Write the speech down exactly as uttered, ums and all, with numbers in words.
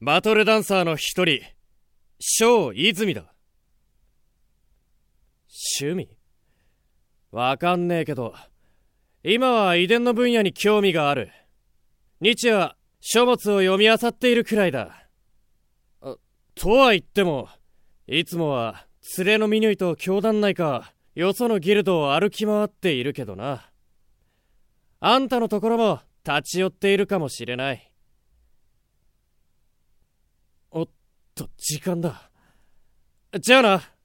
バトルダンサーの一人、翔泉だ。趣味？わかんねえけど、今は遺伝の分野に興味がある。日夜、書物を読み漁っているくらいだ。あ、とは言っても、いつもは連れのミヌイと教団内か、よそのギルドを歩き回っているけどな。あんたのところも立ち寄っているかもしれない。おっと、時間だ。じゃあな。